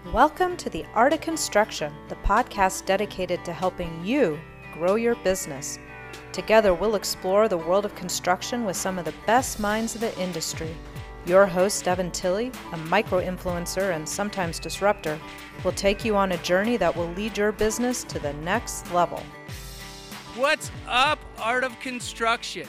Welcome to The Art of Construction, the podcast dedicated to helping you grow your business. Together, we'll explore the world of construction with some of the best minds of the industry. Your host, Devin Tilley, a micro-influencer and sometimes disruptor, will take you on a journey that will lead your business to the next level. What's up, Art of Construction?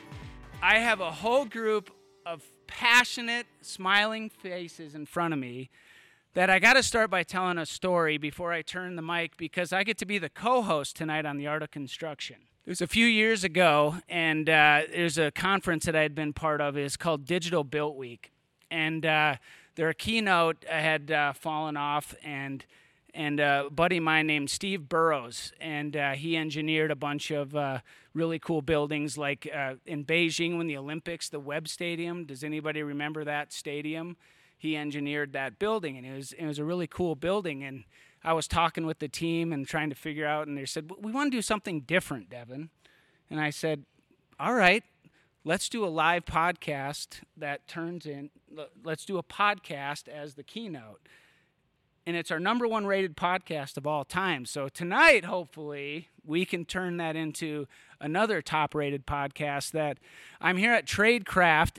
I have a whole group of passionate, smiling faces in front of me that I got to start by telling a story before I turn the mic, because I get to be the co-host tonight on The Art of Construction. It was a few years ago, and there's a conference that I had been part of. It's called Digital Built Week, and their keynote had fallen off, and a buddy of mine named Steve Burrows, and he engineered a bunch of really cool buildings, like in Beijing when the Olympics, the Webb Stadium. Does anybody remember that stadium? He engineered that building, and it was a really cool building. And I was talking with the team and trying to figure out, and they said, we want to do something different, Devin. And I said, all right, let's do a live podcast that turns in, let's do a podcast as the keynote. And it's our number one rated podcast of all time. So tonight, hopefully, we can turn that into another top rated podcast. That I'm here at Tradecraft,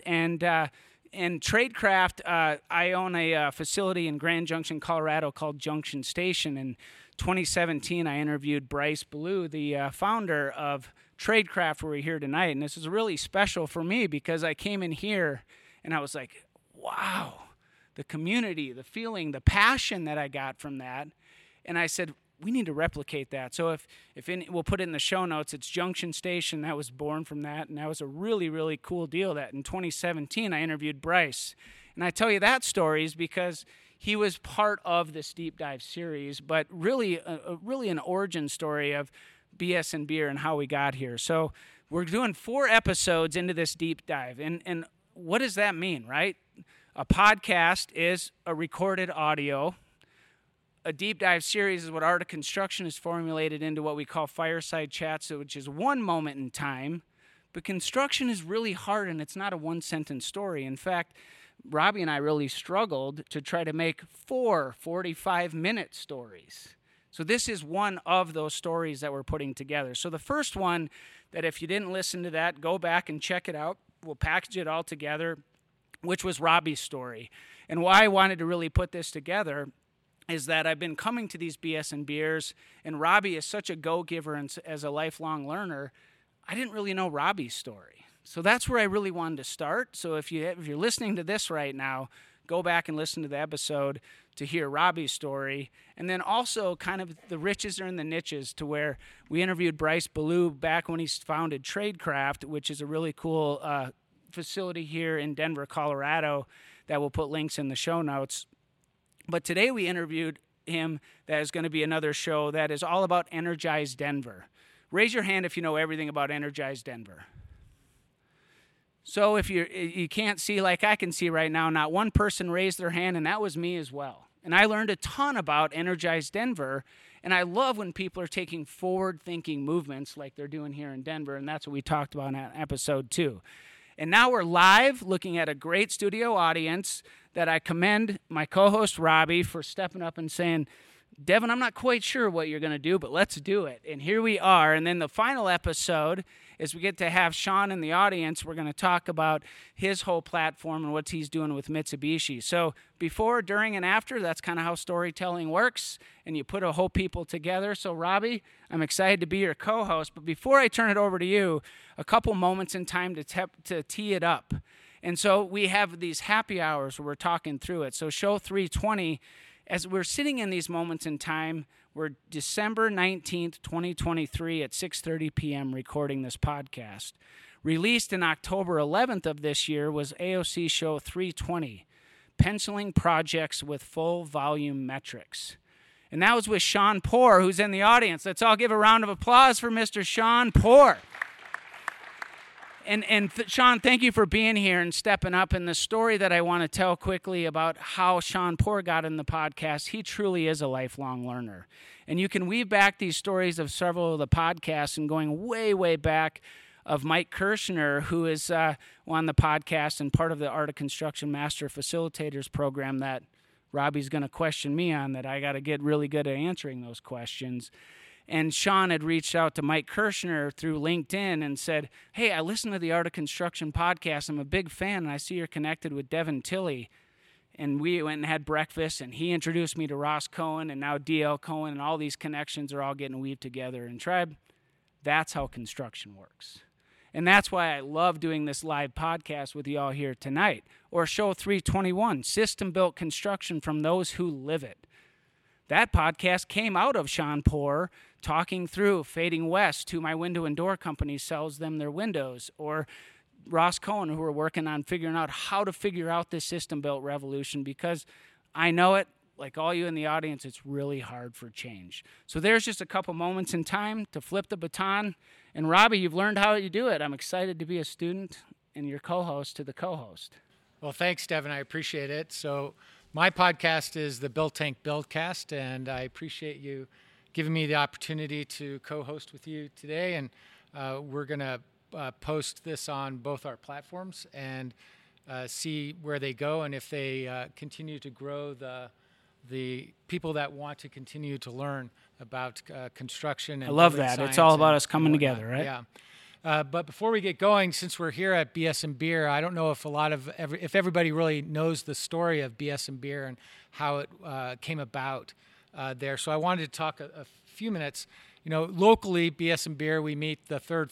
and Tradecraft, I own a facility in Grand Junction, Colorado called Junction Station. In 2017, I interviewed Bryce Ballou, the founder of Tradecraft, where we're here tonight. And this is really special for me because I came in here and I was like, wow, the community, the feeling, the passion that I got from that. And I said, we need to replicate that. So we'll put it in the show notes. It's Junction Station. That was born from that, and that was a really, really cool deal. That in 2017, I interviewed Bryce. And I tell you that story is because he was part of this deep dive series, but really an origin story of BS and Beer and how we got here. So we're doing 4 episodes into this deep dive. And what does that mean, right? A podcast is a recorded audio. A deep dive series is what Art of Construction is formulated into what we call fireside chats, which is one moment in time. But construction is really hard, and it's not a one-sentence story. In fact, Robbie and I really struggled to try to make 4 45-minute stories. So this is one of those stories that we're putting together. So the first one, that if you didn't listen to that, go back and check it out. We'll package it all together, which was Robbie's story. And why I wanted to really put this together is that I've been coming to these BS and Beers, and Robbie is such a go-giver and as a lifelong learner, I didn't really know Robbie's story. So that's where I really wanted to start. So if you're listening to this right now, go back and listen to the episode to hear Robbie's story. And then also kind of the riches are in the niches, to where we interviewed Bryce Ballou back when he founded Tradecraft, which is a really cool facility here in Denver, Colorado, that we'll put links in the show notes. But today we interviewed him. That is going to be another show that is all about Energize Denver. Raise your hand if you know everything about Energize Denver. So if you can't see like I can see right now, not one person raised their hand, and that was me as well. And I learned a ton about Energize Denver, and I love when people are taking forward-thinking movements like they're doing here in Denver, and that's what we talked about in episode 2. And now we're live, looking at a great studio audience that I commend my co-host Robbie for stepping up and saying, Devin, I'm not quite sure what you're going to do, but let's do it. And here we are. And then the final episode is we get to have Sean in the audience. We're going to talk about his whole platform and what he's doing with Mitsubishi. So before, during, and after, that's kind of how storytelling works. And you put a whole people together. So Robbie, I'm excited to be your co-host. But before I turn it over to you, a couple moments in time to tee it up. And so we have these happy hours where we're talking through it. So show 320, as we're sitting in these moments in time, we're December 19th, 2023 at 6:30 p.m. recording this podcast. Released in October 11th of this year was AOC show 320, Penciling Projects with Full Volume Metrics. And that was with Sean Poor, who's in the audience. Let's all give a round of applause for Mr. Sean Poor. And Sean, thank you for being here and stepping up. And the story that I want to tell quickly about how Sean Poor got in the podcast, he truly is a lifelong learner. And you can weave back these stories of several of the podcasts, and going way, way back, of Mike Kirshner, who is on the podcast and part of the Art of Construction Master Facilitators program that Robbie's going to question me on that I got to get really good at answering those questions. And Sean had reached out to Mike Kirshner through LinkedIn and said, hey, I listen to the Art of Construction podcast. I'm a big fan, and I see you're connected with Devin Tilley. And we went and had breakfast, and he introduced me to Ross Cohen, and now D.L. Cohen, and all these connections are all getting weaved together. And Tribe, that's how construction works. And that's why I love doing this live podcast with you all here tonight. Or Show 321, System-Built Construction from Those Who Live It. That podcast came out of Sean Poor talking through Fading West, who my window and door company sells them their windows, or Ross Cohen, who are working on figuring out how to figure out this system-built revolution, because I know it, like all you in the audience, it's really hard for change. So there's just a couple moments in time to flip the baton. And Robbie, you've learned how you do it. I'm excited to be a student and your co-host to the co-host. Well, thanks, Devin. I appreciate it. So my podcast is the Build Tank Buildcast, and I appreciate you giving me the opportunity to co-host with you today. And we're going to post this on both our platforms and see where they go, and if they continue to grow the people that want to continue to learn about construction. And I love that. It's all about us coming together, right? Yeah. But before we get going, since we're here at BS and Beer, I don't know if if everybody really knows the story of BS and Beer and how it came about there. So I wanted to talk a few minutes. You know, locally, BS and Beer, we meet the third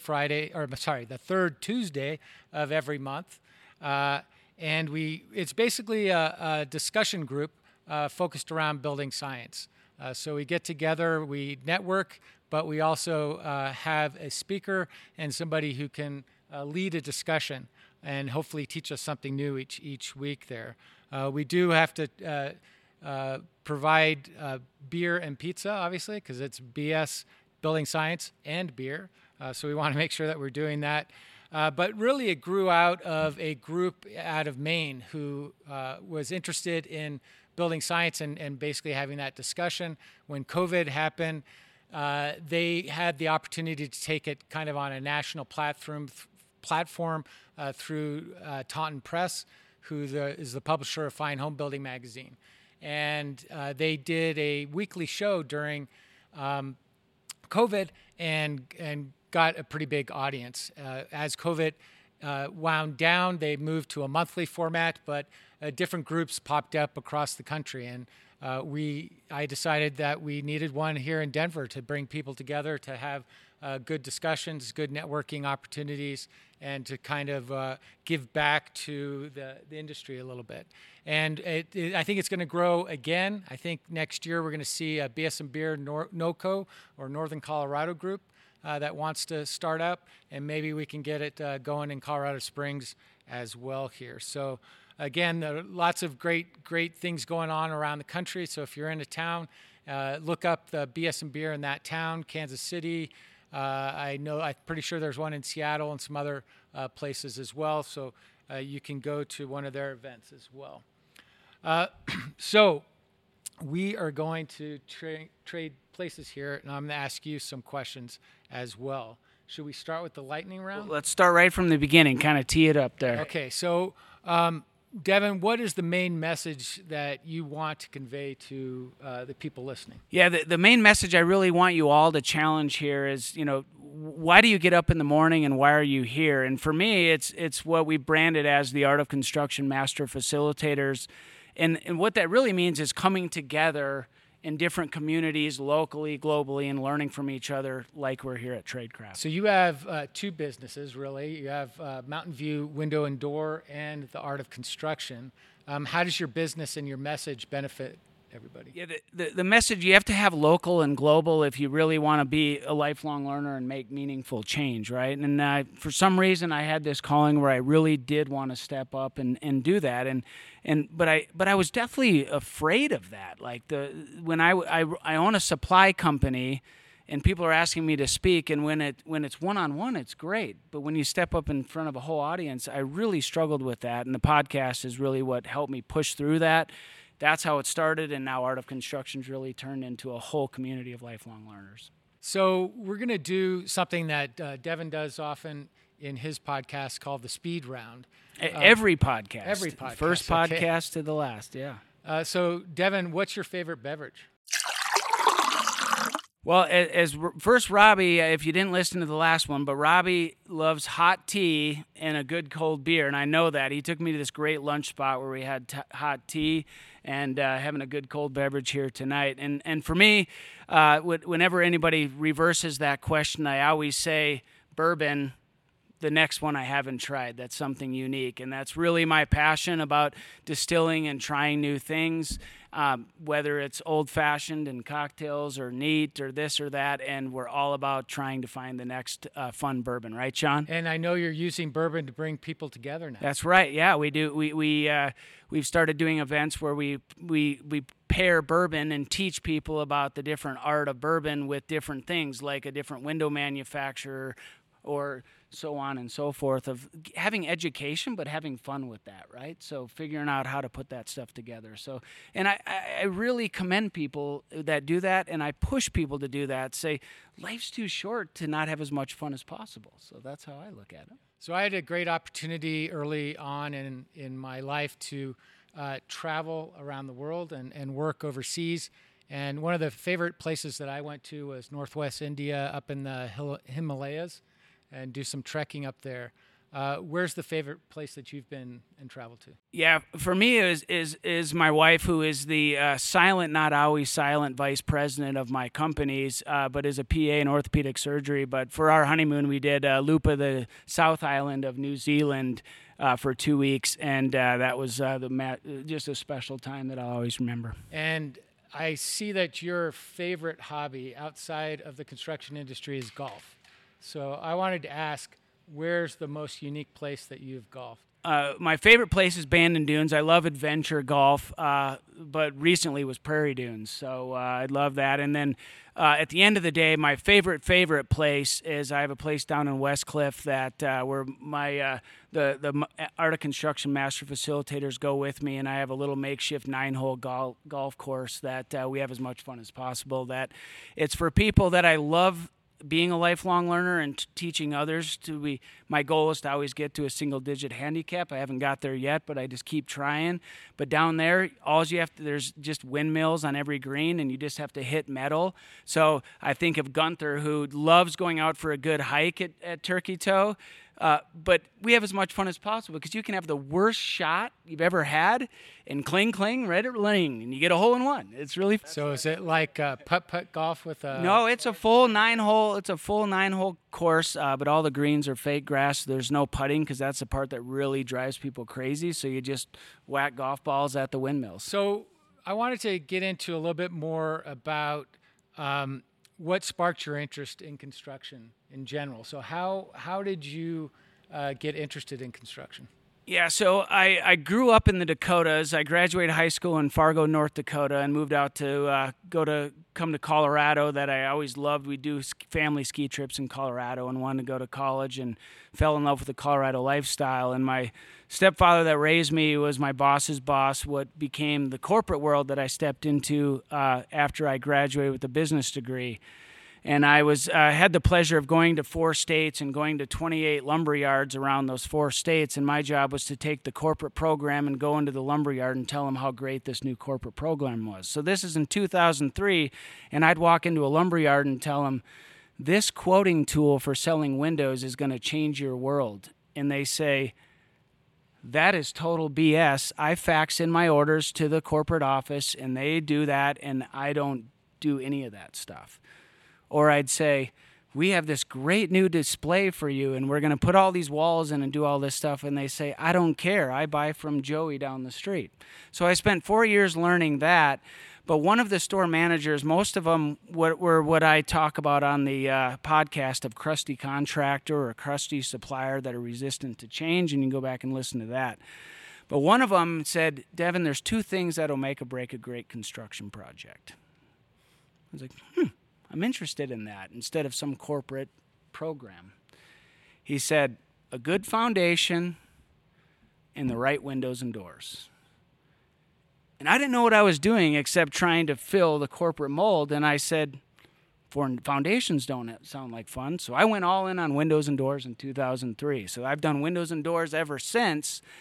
Tuesday of every month, and it's basically a discussion group focused around building science. So we get together, we network, but we also have a speaker and somebody who can lead a discussion and hopefully teach us something new each week there. We do have to provide beer and pizza, obviously, because it's BS, building science, and beer. So we want to make sure that we're doing that. But really it grew out of a group out of Maine who was interested in building science and basically having that discussion. When COVID happened, they had the opportunity to take it kind of on a national platform through Taunton Press, who is the publisher of Fine Home Building magazine. And they did a weekly show during COVID and got a pretty big audience. As COVID wound down, they moved to a monthly format, but different groups popped up across the country. And I decided that we needed one here in Denver to bring people together to have good discussions, good networking opportunities, and to kind of give back to the industry a little bit. And I think it's going to grow again. I think next year we're going to see a BS and Beer NOCO, or Northern Colorado group, that wants to start up, and maybe we can get it going in Colorado Springs as well here. So again, there are lots of great things going on around the country. So if you're in a town, look up the BS and Beer in that town, Kansas City. I'm pretty sure there's one in Seattle and some other places as well. So you can go to one of their events as well. So we are going to trade places here, and I'm going to ask you some questions as well. Should we start with the lightning round? Well, let's start right from the beginning, kind of tee it up there. Okay, so Devin, what is the main message that you want to convey to the people listening? Yeah, the main message I really want you all to challenge here is, why do you get up in the morning and why are you here? And for me, it's what we branded as the Art of Construction Master Facilitators. And what that really means is coming together in different communities, locally, globally, and learning from each other like we're here at Tradecraft. So you have two businesses, really. You have Mountain View Window and Door and the Art of Construction. How does your business and your message benefit everybody? Yeah, the message, you have to have local and global if you really want to be a lifelong learner and make meaningful change, right? And for some reason, I had this calling where I really did want to step up and do that. But I was definitely afraid of that. Like when I own a supply company, and people are asking me to speak, and when it's one-on-one, it's great. But when you step up in front of a whole audience, I really struggled with that. And the podcast is really what helped me push through that. That's how it started, and now Art of Construction's really turned into a whole community of lifelong learners. So we're going to do something that Devin does often in his podcast called the Speed Round. Every podcast. Every podcast. First podcast to the last, yeah. So, Devin, what's your favorite beverage? Well, first, Robbie, if you didn't listen to the last one, but Robbie loves hot tea and a good cold beer, and I know that. He took me to this great lunch spot where we had hot tea and having a good cold beverage here tonight. And for me, whenever anybody reverses that question, I always say bourbon, the next one I haven't tried. That's something unique, and that's really my passion about distilling and trying new things, whether it's old-fashioned and cocktails or neat or this or that, and we're all about trying to find the next fun bourbon, right, Sean? And I know you're using bourbon to bring people together now. That's right. Yeah, we do. We've started doing events where we pair bourbon and teach people about the different art of bourbon with different things, like a different window manufacturer or so on and so forth, of having education but having fun with that, right? So figuring out how to put that stuff together. So, and I really commend people that do that, and I push people to do that, say life's too short to not have as much fun as possible. So that's how I look at it. So I had a great opportunity early on in my life to travel around the world and work overseas. And one of the favorite places that I went to was Northwest India, up in the Himalayas, and do some trekking up there. Where's the favorite place that you've been and traveled to? Yeah, for me is my wife, who is the silent, not always silent vice president of my companies, but is a PA in orthopedic surgery. But for our honeymoon, we did Lupa, the South Island of New Zealand, for 2 weeks, and that was just a special time that I'll always remember. And I see that your favorite hobby outside of the construction industry is golf. So I wanted to ask, where's the most unique place that you've golfed? My favorite place is Bandon Dunes. I love adventure golf, but recently was Prairie Dunes, so I love that. And then at the end of the day, my favorite place is I have a place down in Westcliff that where my the Art of Construction Master Facilitators go with me, and I have a little makeshift 9-hole golf course that we have as much fun as possible. That it's for people that I love being a lifelong learner and teaching others to be. My goal is to always get to a single-digit handicap. I haven't got there yet, but I just keep trying. But down there, there's just windmills on every green, and you just have to hit metal. So I think of Gunther, who loves going out for a good hike at Turkey Toe. But we have as much fun as possible, because you can have the worst shot you've ever had and cling, right at ling, and you get a hole in one. It's really fun. So is it like putt golf with a... No, it's a full 9-hole. It's a full 9-hole course, but all the greens are fake grass. There's no putting, because that's the part that really drives people crazy. So you just whack golf balls at the windmills. So I wanted to get into a little bit more about what sparked your interest in construction in general. So how did you get interested in construction? Yeah, so I grew up in the Dakotas. I graduated high school in Fargo, North Dakota, and moved out to come to Colorado. That I always loved. We do family ski trips in Colorado, and wanted to go to college, and fell in love with the Colorado lifestyle. And my stepfather that raised me was my boss's boss, what became the corporate world that I stepped into after I graduated with a business degree. And I had the pleasure of going to 4 states and going to 28 lumber yards around those 4 states. And my job was to take the corporate program and go into the lumber yard and tell them how great this new corporate program was. So this is in 2003, and I'd walk into a lumber yard and tell them, this quoting tool for selling windows is going to change your world. And they say, that is total BS. I fax in my orders to the corporate office, and they do that, and I don't do any of that stuff. Or I'd say, we have this great new display for you, and we're going to put all these walls in and do all this stuff. And they say, I don't care. I buy from Joey down the street. So I spent 4 years learning that. But one of the store managers, most of them were what I talk about on the podcast of crusty contractor or crusty supplier that are resistant to change, and you can go back and listen to that. But one of them said, Devin, there's 2 things that'll make or break a great construction project. I was like, I'm interested in that instead of some corporate program. He said, a good foundation and the right windows and doors. And I didn't know what I was doing except trying to fill the corporate mold. And I said, foundations don't sound like fun. So I went all in on windows and doors in 2003. So I've done windows and doors ever since.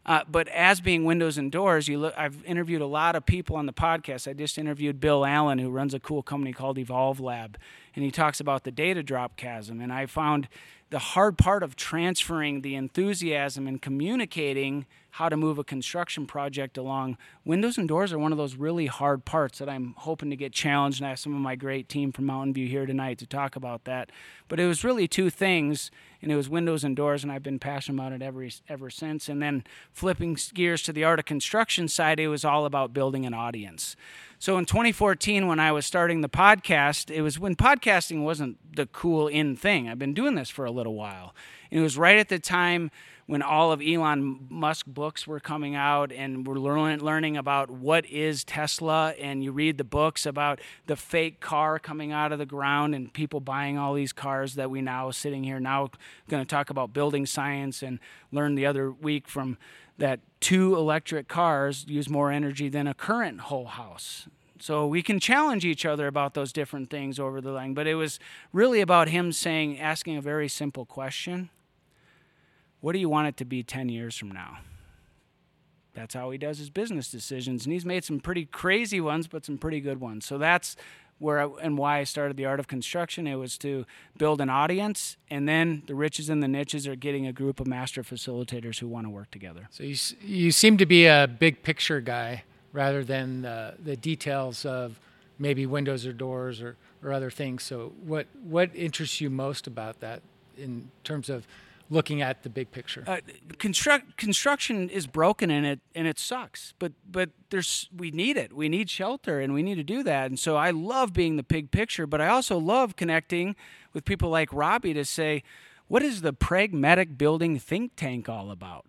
But as being windows and doors, I've interviewed a lot of people on the podcast. I just interviewed Bill Allen, who runs a cool company called Evolve Lab, and he talks about the data drop chasm. And I found the hard part of transferring the enthusiasm and communicating how to move a construction project along. Windows and doors are one of those really hard parts that I'm hoping to get challenged, and I have some of my great team from Mountain View here tonight to talk about that. But it was really two things, and it was windows and doors, and I've been passionate about it ever since. And then flipping gears to the art of construction side, it was all about building an audience. So in 2014, when I was starting the podcast, it was when podcasting wasn't the cool in thing. I've been doing this for a little while. And it was right at the time when all of Elon Musk books were coming out, and we're learning about what is Tesla, and you read the books about the fake car coming out of the ground and people buying all these cars that we now sitting here now going to talk about building science, and learn the other week from that 2 electric cars use more energy than a current whole house. So we can challenge each other about those different things over the line. But it was really about him asking a very simple question. What do you want it to be 10 years from now? That's how he does his business decisions. And he's made some pretty crazy ones, but some pretty good ones. So that's why I started the Art of Construction. It was to build an audience, and then the riches and the niches are getting a group of master facilitators who want to work together. So you seem to be a big picture guy rather than the details of maybe windows or doors or other things. So what interests you most about that in terms of looking at the big picture? Construction is broken and it sucks. But we need it. We need shelter, and we need to do that. And so I love being the big picture, but I also love connecting with people like Robbie to say, what is the pragmatic building think tank all about?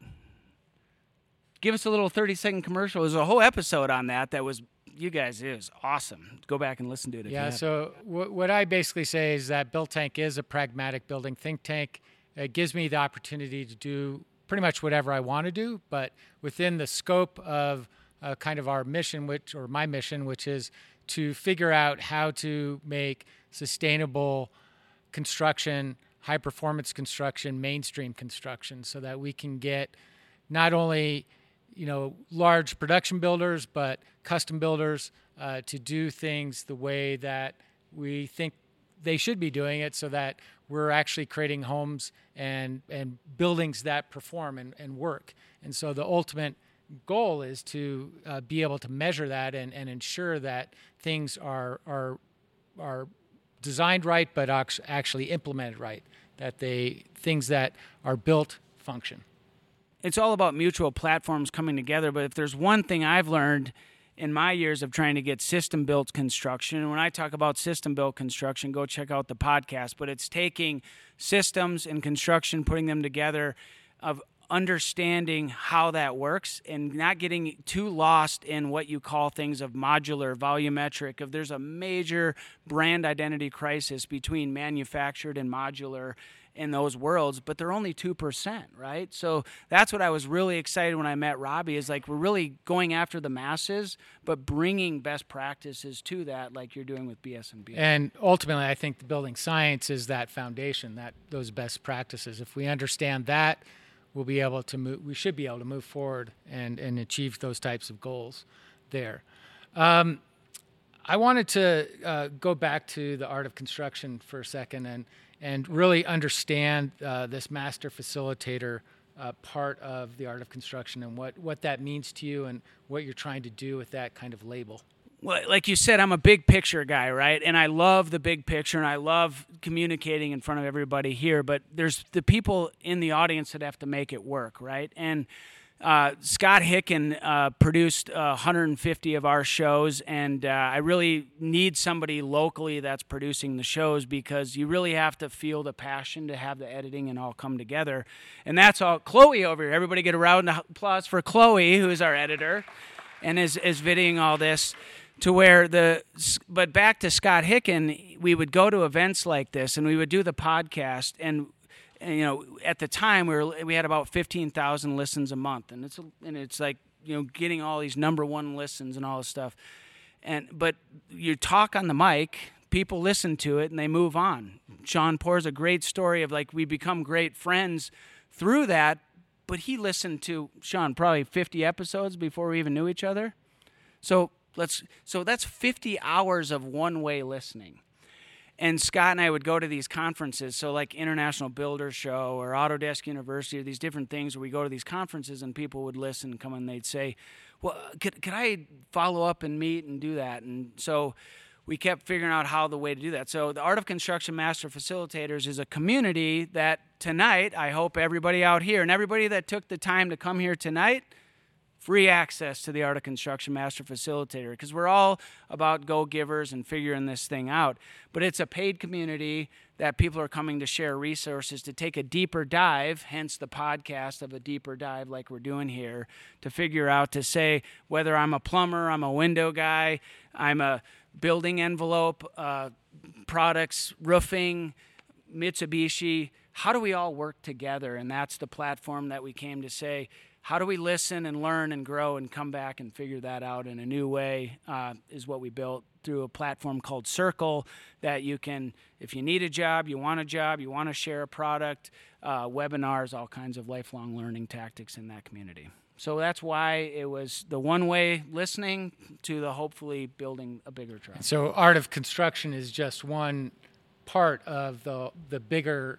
Give us a little 30-second commercial. There's a whole episode on that was, you guys, it was awesome. Go back and listen to it. Yeah, so what I basically say is that Build Tank is a pragmatic building think tank. It gives me the opportunity to do pretty much whatever I want to do, but within the scope of kind of our mission, my mission, which is to figure out how to make sustainable construction, high-performance construction, mainstream construction, so that we can get not only large production builders, but custom builders to do things the way that we think they should be doing it, so that we're actually creating homes and buildings that perform and work. And so the ultimate goal is to be able to measure that and ensure that things are designed right, but actually implemented right, that things that are built function. It's all about mutual platforms coming together, but if there's one thing I've learned in my years of trying to get system-built construction, and when I talk about system-built construction, go check out the podcast, but it's taking systems and construction, putting them together, of understanding how that works and not getting too lost in what you call things of modular, volumetric. If there's a major brand identity crisis between manufactured and modular in those worlds, but they're only 2%, right? So that's what I was really excited when I met Robbie, is like, we're really going after the masses, but bringing best practices to that, like you're doing with BS&B. And ultimately, I think the building science is that foundation, those best practices. If we understand that, we'll be able to move. We should be able to move forward and achieve those types of goals there. I wanted to go back to the art of construction for a second and really understand this master facilitator part of the art of construction and what that means to you and what you're trying to do with that kind of label. Well, like you said, I'm a big picture guy, right? And I love the big picture, and I love communicating in front of everybody here, but there's the people in the audience that have to make it work, right? And Scott Hicken produced 150 of our shows, and I really need somebody locally that's producing the shows, because you really have to feel the passion to have the editing and all come together. And that's all. Chloe over here. Everybody get a round of applause for Chloe, who is our editor and is videoing all this. But back to Scott Hicken, we would go to events like this, and we would do the podcast, and at the time we had about 15,000 listens a month, and it's like getting all these number one listens and all this stuff, but you talk on the mic, people listen to it, and they move on. Sean Poor's a great story of, like, we become great friends through that. but he listened to, Sean, probably 50 episodes before we even knew each other. So that's 50 hours of one-way listening. And Scott and I would go to these conferences, so like International Builders Show or Autodesk University, or these different things where we go to these conferences and people would listen and come and they'd say, well, could I follow up and meet and do that? And so we kept figuring out how the way to do that. So the Art of Construction Master Facilitators is a community that tonight, I hope everybody out here and everybody that took the time to come here tonight, free access to the Art of Construction Master Facilitator, because we're all about go-givers and figuring this thing out. But it's a paid community that people are coming to share resources to take a deeper dive, hence the podcast of a deeper dive like we're doing here, to figure out, to say whether I'm a plumber, I'm a window guy, I'm a building envelope, products, roofing, Mitsubishi, how do we all work together? And that's the platform that we came to say, how do we listen and learn and grow and come back and figure that out in a new way, is what we built through a platform called Circle that you can, if you need a job, you want to share a product, webinars, all kinds of lifelong learning tactics in that community. So that's why it was the one-way listening to the hopefully building a bigger trust. So Art of Construction is just one part of the bigger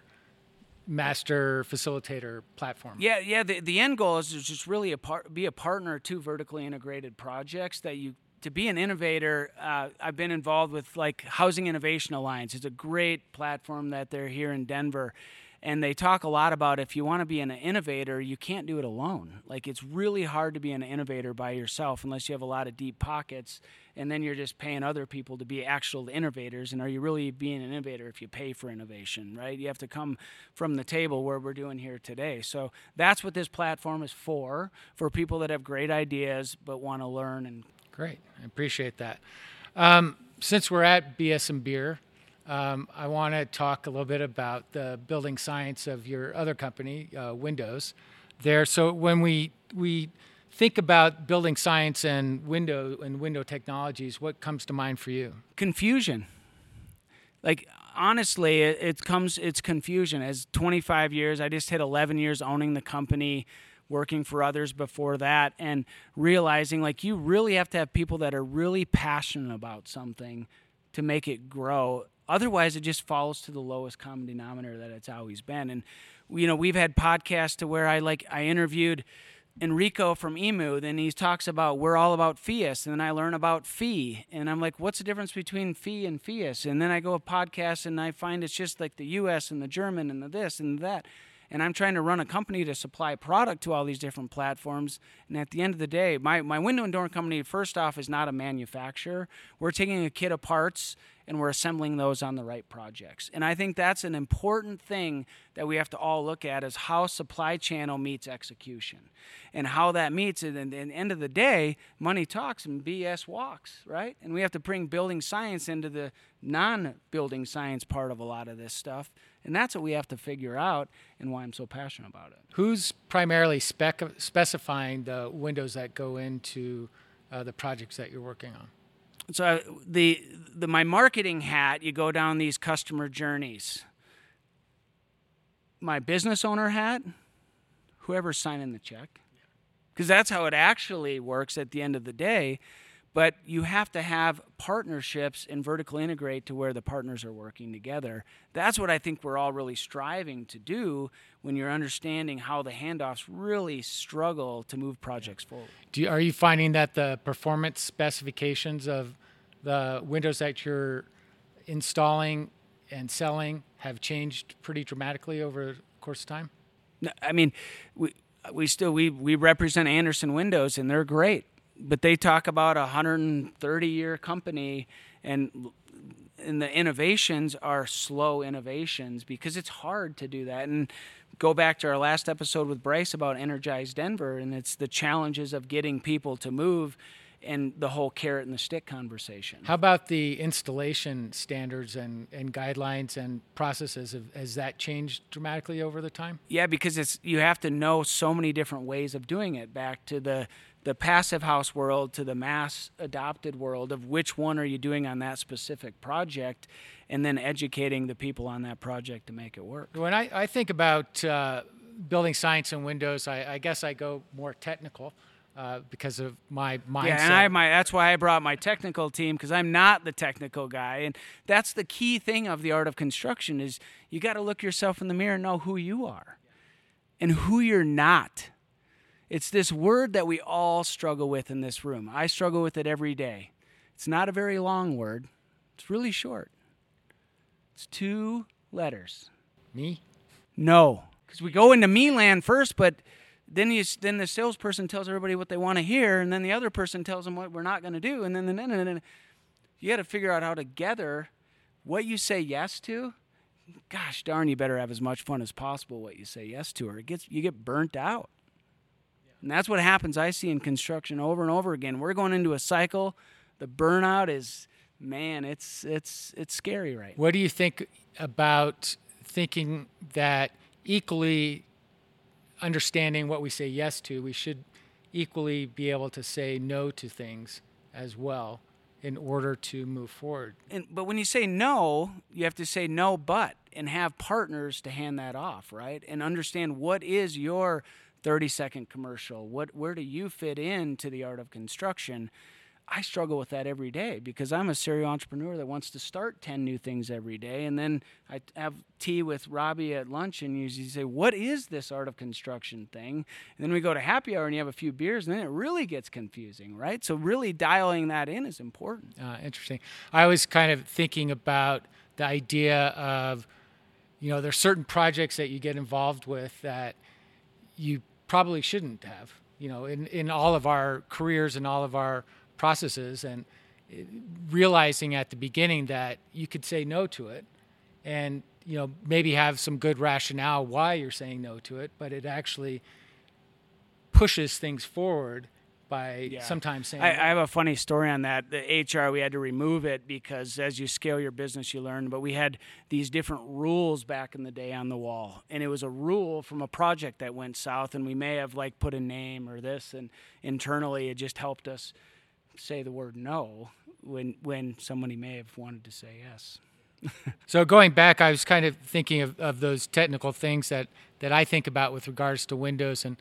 master facilitator platform. Yeah. The end goal is to just really be a partner to vertically integrated projects to be an innovator. I've been involved with like Housing Innovation Alliance. It's a great platform that they're here in Denver. And they talk a lot about if you want to be an innovator, you can't do it alone. Like it's really hard to be an innovator by yourself unless you have a lot of deep pockets, and then you're just paying other people to be actual innovators. And are you really being an innovator if you pay for innovation, right? You have to come from the table where we're doing here today. So that's what this platform is for people that have great ideas but want to learn. And great, I appreciate that. Since we're at BS and Beer, I want to talk a little bit about the building science of your other company, Windows. So when we think about building science and window technologies, what comes to mind for you? Confusion. Like honestly, it's confusion. As 25 years, I just hit 11 years owning the company, working for others before that, and realizing like you really have to have people that are really passionate about something to make it grow. Otherwise, it just falls to the lowest common denominator that it's always been. And we've had podcasts to where I interviewed Enrico from Emu, then he talks about we're all about FIAS, and then I learn about fee, and I'm like, what's the difference between fee and FIAS? And then I go a podcast and I find it's just like the US and the German and the this and that. And I'm trying to run a company to supply product to all these different platforms. And at the end of the day, my window and door company, first off, is not a manufacturer. We're taking a kit of parts and we're assembling those on the right projects. And I think that's an important thing that we have to all look at, is how supply channel meets execution and how that meets it. And at the end of the day, money talks and BS walks, right? And we have to bring building science into the non-building science part of a lot of this stuff. And that's what we have to figure out, and why I'm so passionate about it. Who's primarily specifying the windows that go into the projects that you're working on? So my marketing hat, you go down these customer journeys. My business owner hat, whoever's signing the check. Because that's how it actually works at the end of the day. But you have to have partnerships and vertically integrate to where the partners are working together. That's what I think we're all really striving to do when you're understanding how the handoffs really struggle to move projects forward. Are you finding that the performance specifications of the windows that you're installing and selling have changed pretty dramatically over the course of time? No, I mean, we represent Andersen Windows, and they're great. But they talk about a 130-year company, and the innovations are slow innovations because it's hard to do that. And go back to our last episode with Bryce about Energize Denver, and it's the challenges of getting people to move and the whole carrot and the stick conversation. How about the installation standards and guidelines and processes? Has that changed dramatically over the time? Yeah, because you have to know so many different ways of doing it, back to the passive house world to the mass adopted world of which one are you doing on that specific project, and then educating the people on that project to make it work. When I think about building science and windows, I guess I go more technical because of my mindset. Yeah, and that's why I brought my technical team, because I'm not the technical guy. And that's the key thing of the art of construction is you got to look yourself in the mirror and know who you are and who you're not. It's this word that we all struggle with in this room. I struggle with it every day. It's not a very long word. It's really short. It's 2 letters. Me? No, because we go into me land first, but then the salesperson tells everybody what they want to hear, and then the other person tells them what we're not going to do, and then you got to figure out how together what you say yes to. Gosh darn, you better have as much fun as possible what you say yes to, or you get burnt out. And that's what happens I see in construction over and over again. We're going into a cycle. The burnout is, man, it's scary right now. What do you think about thinking that equally understanding what we say yes to, we should equally be able to say no to things as well in order to move forward? But when you say no, you have to say no but, and have partners to hand that off, right? And understand what is your 30-second commercial. Where do you fit into the art of construction? I struggle with that every day because I'm a serial entrepreneur that wants to start 10 new things every day. And then I have tea with Robbie at lunch and you say, what is this art of construction thing? And then we go to happy hour and you have a few beers and then it really gets confusing, right? So really dialing that in is important. Interesting. I was kind of thinking about the idea of, there's certain projects that you get involved with that you probably shouldn't have, in all of our careers and all of our processes, and realizing at the beginning that you could say no to it and maybe have some good rationale why you're saying no to it, but it actually pushes things forward by sometimes saying I have a funny story on that. The HR, we had to remove it because as you scale your business you learn, but we had these different rules back in the day on the wall, and it was a rule from a project that went south, and we may have put a name or this, and internally it just helped us say the word no when somebody may have wanted to say yes. So going back, I was kind of thinking of those technical things that I think about with regards to Windows. And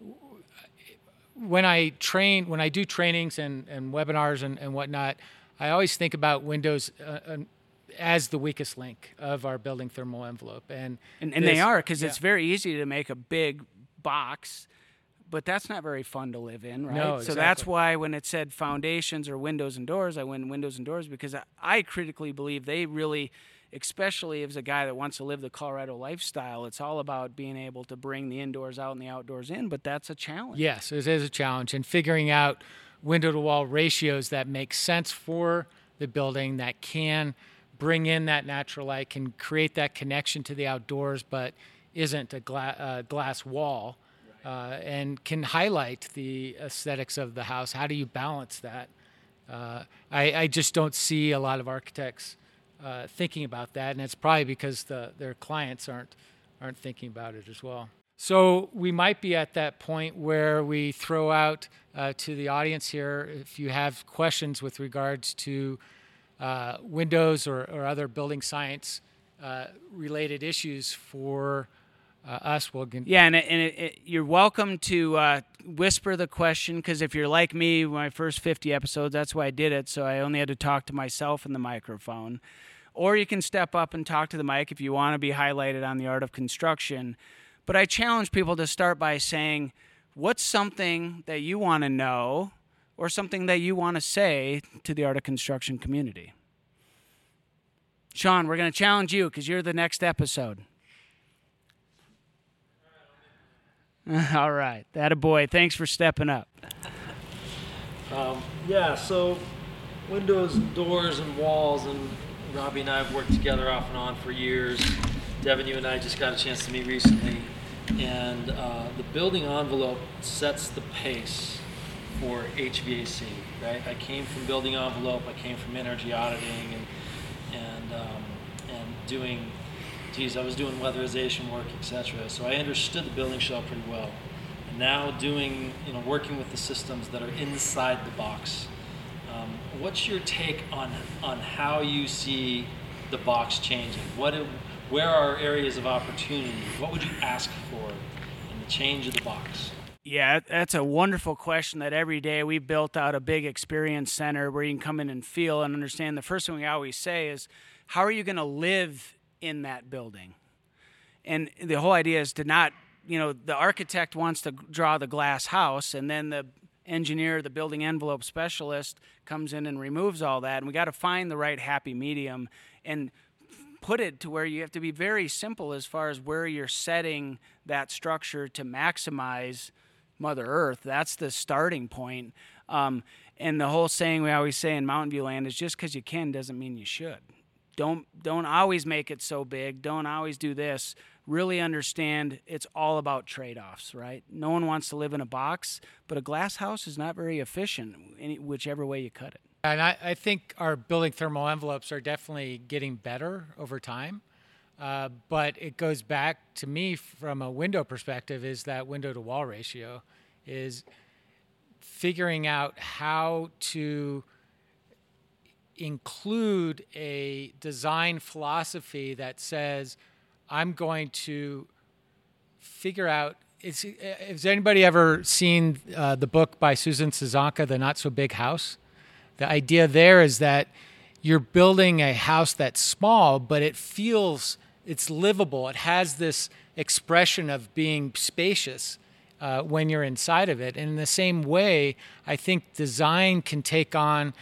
when I do trainings and webinars and whatnot, I always think about Windows as the weakest link of our building thermal envelope. And they are, because it's very easy to make a big box, but that's not very fun to live in, right? No, exactly. So that's why when it said foundations or windows and doors, I went windows and doors, because I critically believe they really, especially as a guy that wants to live the Colorado lifestyle, it's all about being able to bring the indoors out and the outdoors in, but that's a challenge. Yes, it is a challenge. And figuring out window-to-wall ratios that make sense for the building, that can bring in that natural light, can create that connection to the outdoors, but isn't a glass wall. And can highlight the aesthetics of the house. How do you balance that? I just don't see a lot of architects thinking about that, and it's probably because their clients aren't thinking about it as well. So we might be at that point where we throw out to the audience here, if you have questions with regards to windows or other building science related issues for us, will you're welcome to whisper the question, because if you're like me, my first 50 episodes, that's why I did it, so I only had to talk to myself in the microphone. Or you can step up and talk to the mic if you want to be highlighted on the art of construction. But I challenge people to start by saying, what's something that you want to know or something that you want to say to the art of construction community? Sean, we're going to challenge you because you're the next episode. All right. Attaboy. Thanks for stepping up. So windows, doors, and walls, and Robbie and I have worked together off and on for years. Devin, you and I just got a chance to meet recently. And the building envelope sets the pace for HVAC, right? I came from building envelope. I came from energy auditing and doing I was doing weatherization work, etc. So I understood the building shell pretty well. And now working with the systems that are inside the box. What's your take on how you see the box changing? Where are areas of opportunity? What would you ask for the change of the box? Yeah, that's a wonderful question that every day we built out a big experience center where you can come in and feel and understand. The first thing we always say is, how are you going to live in that building? And the whole idea is to not, the architect wants to draw the glass house, and then the engineer, the building envelope specialist, comes in and removes all that. And we got to find the right happy medium and put it to where you have to be very simple as far as where you're setting that structure to maximize Mother Earth. That's the starting point. And the whole saying we always say in Mountain View Land is, just because you can doesn't mean you should. Don't always make it so big. Don't always do this. Really understand it's all about trade-offs, right? No one wants to live in a box, but a glass house is not very efficient, whichever way you cut it. And I think our building thermal envelopes are definitely getting better over time. But it goes back to me from a window perspective, is that window to wall ratio is figuring out how to include a design philosophy that says, I'm going to figure out, has anybody ever seen the book by Susan Sazanka, The Not So Big House? The idea there is that you're building a house that's small, but it's livable. It has this expression of being spacious when you're inside of it. And in the same way, I think design can take on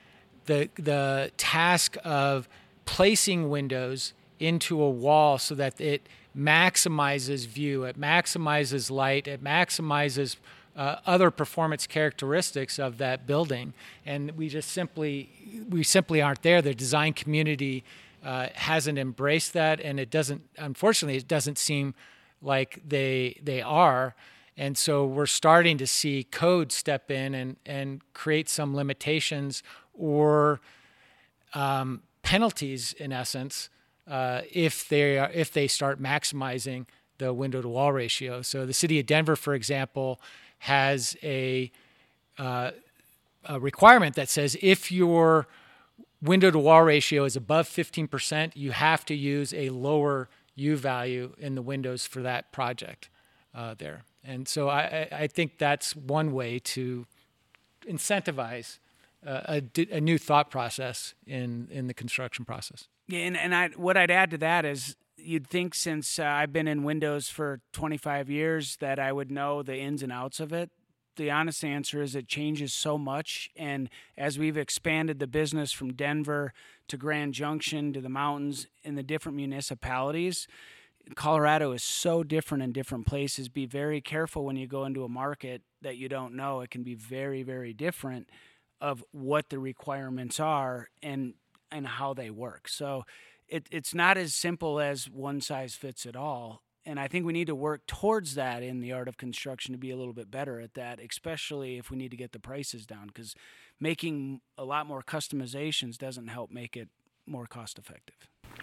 the task of placing windows into a wall so that it maximizes view, it maximizes light, it maximizes other performance characteristics of that building. And we simply aren't there. The design community hasn't embraced that, and unfortunately, it doesn't seem like they are. And so we're starting to see code step in and create some limitations or penalties, in essence, if they start maximizing the window to wall ratio. So the city of Denver, for example, has a requirement that says if your window to wall ratio is above 15%, you have to use a lower U value in the windows for that project there. And so I think that's one way to incentivize a new thought process in the construction process. Yeah, and what I'd add to that is, you'd think since I've been in Windows for 25 years that I would know the ins and outs of it. The honest answer is it changes so much. And as we've expanded the business from Denver to Grand Junction to the mountains in the different municipalities, Colorado is so different in different places. Be very careful when you go into a market that you don't know. It can be very, very different of what the requirements are and how they work. So it's not as simple as one size fits it all. And I think we need to work towards that in the art of construction to be a little bit better at that, especially if we need to get the prices down, because making a lot more customizations doesn't help make it more cost effective.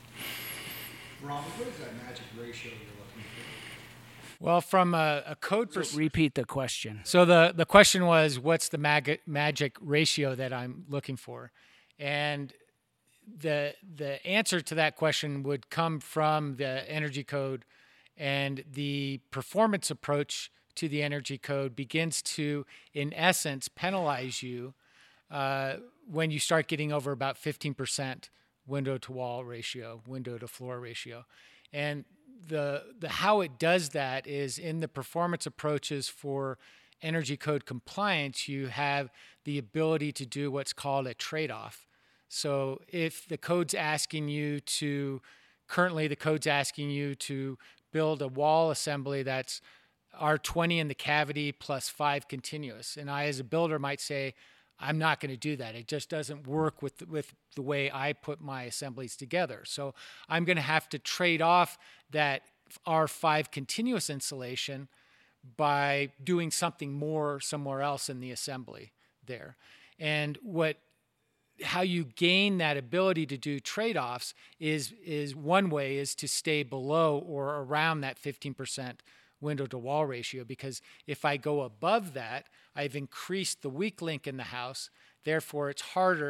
Rob, what is that magic ratio you're looking for? Well, from a code perspective. Repeat the question. So the question was, what's the magic ratio that I'm looking for? And the answer to that question would come from the energy code, and the performance approach to the energy code begins to, in essence, penalize you when you start getting over about 15% window to wall ratio, window to floor ratio. And the how it does that is in the performance approaches for energy code compliance, you have the ability to do what's called a trade-off. So if the code's asking you currently the code's asking you to build a wall assembly that's R20 in the cavity plus 5 continuous. And I, as a builder, might say, I'm not going to do that. It just doesn't work with the way I put my assemblies together. So I'm going to have to trade off that R5 continuous insulation by doing something more somewhere else in the assembly there. And how you gain that ability to do trade-offs is one way is to stay below or around that 15% window to wall ratio, because if I go above that, I've increased the weak link in the house. Therefore, it's harder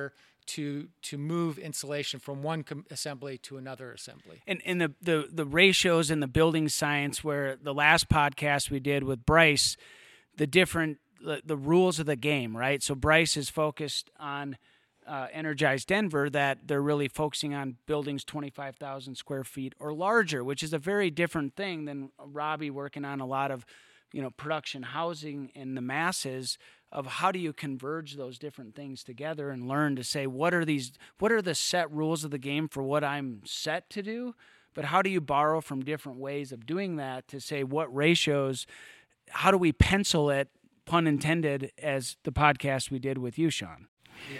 to move insulation from one assembly to another assembly. And the ratios in the building science, where the last podcast we did with Bryce, the rules of the game, right? So Bryce is focused on Energize Denver, that they're really focusing on buildings 25,000 square feet or larger, which is a very different thing than Robbie working on a lot of, production housing in the masses, of how do you converge those different things together and learn to say, what are the set rules of the game for what I'm set to do, but how do you borrow from different ways of doing that to say what ratios, how do we pencil it, pun intended, as the podcast we did with you, Sean? Yeah,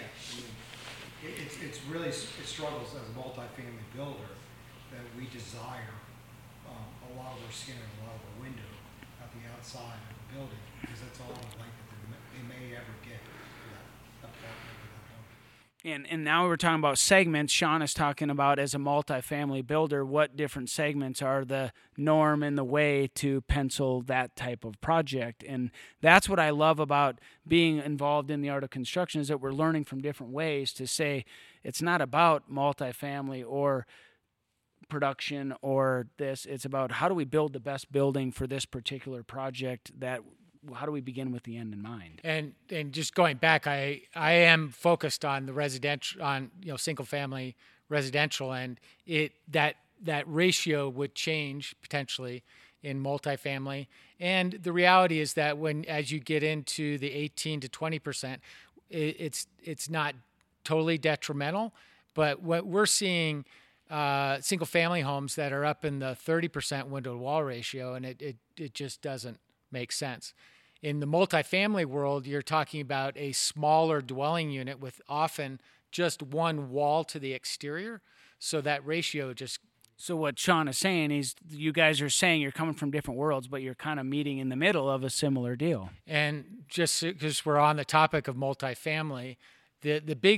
it struggles as a multifamily builder that we desire a lot of our skin and a lot of our window at the outside of the building, because that's all the light that they may ever get for that apartment or that home. And now we're talking about segments. Sean is talking about, as a multifamily builder, what different segments are the norm and the way to pencil that type of project. And that's what I love about being involved in the art of construction, is that we're learning from different ways to say it's not about multifamily or production or this. It's about how do we build the best building for this particular project, how do we begin with the end in mind? And just going back, I am focused on the residential, on single family residential, and that ratio would change potentially in multifamily. And the reality is that as you get into the 18 to 20%, it's not totally detrimental, but what we're seeing, single family homes that are up in the 30% window to wall ratio, and it just doesn't make sense. In the multifamily world, you're talking about a smaller dwelling unit with often just one wall to the exterior. So that ratio just... So what Sean is saying is, you guys are saying you're coming from different worlds, but you're kind of meeting in the middle of a similar deal. And just because we're on the topic of multifamily, the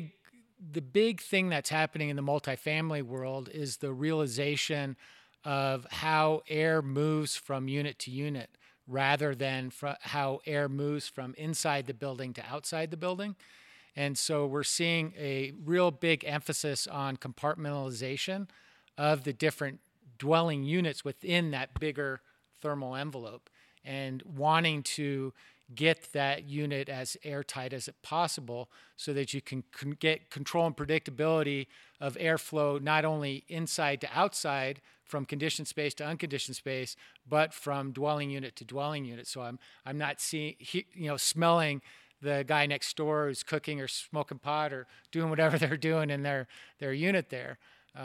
big thing that's happening in the multifamily world is the realization of how air moves from unit to unit, rather than how air moves from inside the building to outside the building. And so we're seeing a real big emphasis on compartmentalization of the different dwelling units within that bigger thermal envelope, and wanting to get that unit as airtight as possible so that you can get control and predictability of airflow, not only inside to outside, from conditioned space to unconditioned space, but from dwelling unit to dwelling unit. So I'm not smelling the guy next door who's cooking or smoking pot or doing whatever they're doing in their unit there.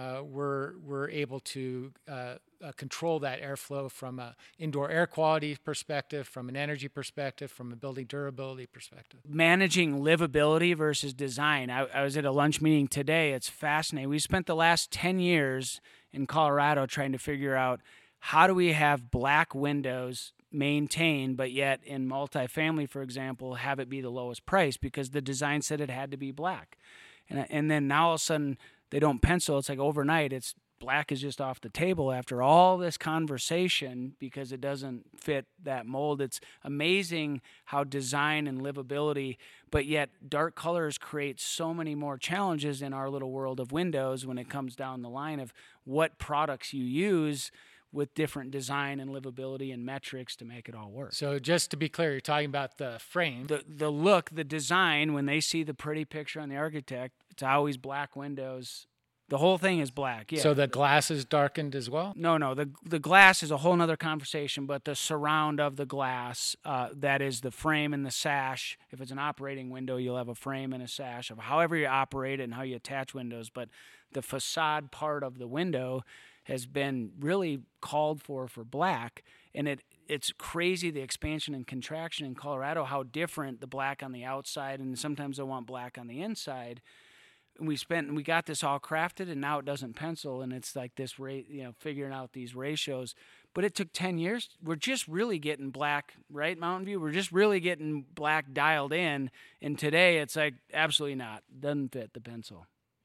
We're able to control that airflow from an indoor air quality perspective, from an energy perspective, from a building durability perspective. Managing livability versus design. I was at a lunch meeting today. It's fascinating. We spent the last 10 years in Colorado trying to figure out, how do we have black windows maintained, but yet in multifamily, for example, have it be the lowest price, because the design said it had to be black. And then now all of a sudden they don't pencil. It's like overnight, black is just off the table after all this conversation because it doesn't fit that mold. It's amazing how design and livability, but yet dark colors create so many more challenges in our little world of windows when it comes down the line of what products you use with different design and livability and metrics to make it all work. So just to be clear, you're talking about the frame. The look, the design, when they see the pretty picture on the architect, it's always black windows. The whole thing is black, yeah. So the glass is darkened as well? No. The glass is a whole other conversation, but the surround of the glass, that is the frame and the sash. If it's an operating window, you'll have a frame and a sash of however you operate it and how you attach windows. But the facade part of the window has been really called for black, and it's crazy, the expansion and contraction in Colorado, how different the black on the outside, and sometimes they want black on the inside. We got this all crafted, and now it doesn't pencil, and it's like this, figuring out these ratios. But it took 10 years. We're just really getting black, right, Mountain View? We're just really getting black dialed in, and today it's like, absolutely not. Doesn't fit the pencil.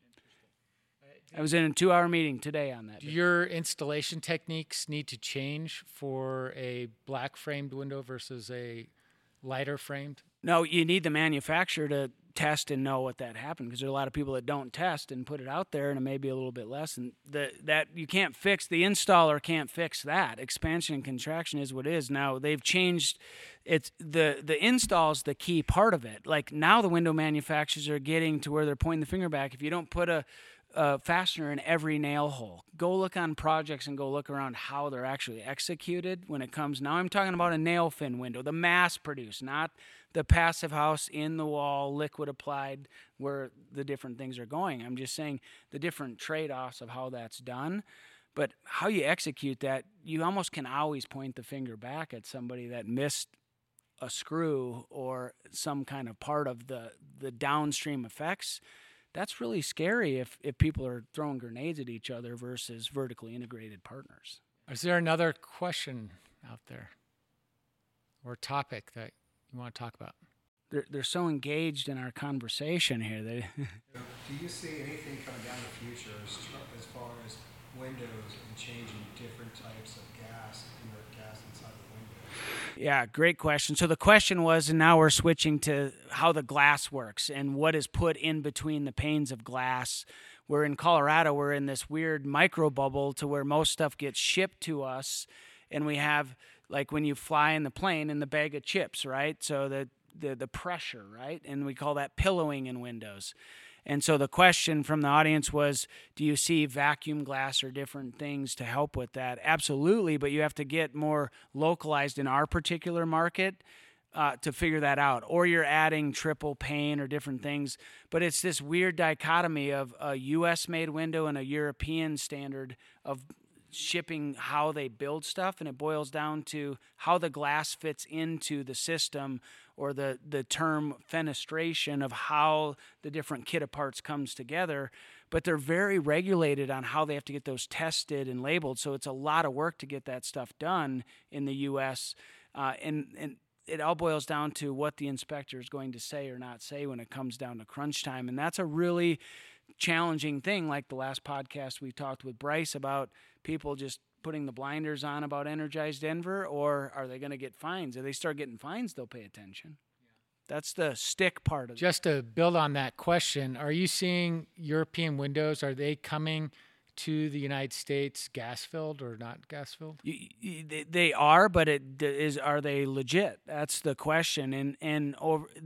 I was in a 2-hour meeting today on that. Do your installation techniques need to change for a black framed window versus a lighter framed? No, you need the manufacturer test and know what that happened, because there are a lot of people that don't test and put it out there, and it may be a little bit less. And that you can't fix. The installer can't fix that. Expansion and contraction is what it is. Now they've changed. It's the install is the key part of it. Like now the window manufacturers are getting to where they're pointing the finger back. If you don't put a fastener in every nail hole, go look on projects and go look around how they're actually executed when it comes. Now I'm talking about a nail fin window, the mass produced, not the passive house in the wall, liquid applied, where the different things are going. I'm just saying the different trade-offs of how that's done. But how you execute that, you almost can always point the finger back at somebody that missed a screw or some kind of part of the downstream effects. That's really scary if people are throwing grenades at each other versus vertically integrated partners. Is there another question out there or topic that you want to talk about? They're so engaged in our conversation here. Do you see anything coming down the future as far as windows and changing different types of gas, inert gas inside the window? Yeah, great question. So the question was, and now we're switching to how the glass works and what is put in between the panes of glass. We're in Colorado, we're in this weird micro bubble to where most stuff gets shipped to us, and we have, like when you fly in the plane, in the bag of chips, right? So the pressure, right? And we call that pillowing in windows. And so the question from the audience was, do you see vacuum glass or different things to help with that? Absolutely, but you have to get more localized in our particular market to figure that out. Or you're adding triple pane or different things. But it's this weird dichotomy of a U.S.-made window and a European standard of shipping how they build stuff, and it boils down to how the glass fits into the system, or the term fenestration of how the different kit of parts comes together. But they're very regulated on how they have to get those tested and labeled, so it's a lot of work to get that stuff done in the U.S. And it all boils down to what the inspector is going to say or not say when it comes down to crunch time, and that's a really challenging thing. Like the last podcast we talked with Bryce about people just putting the blinders on about Energize Denver, or are they going to get fines? If they start getting fines, they'll pay attention. Yeah. That's the stick part of it. Just to build on that question, are you seeing European windows, are they coming to the United States gas-filled or not gas-filled? They are, but are they legit? That's the question. And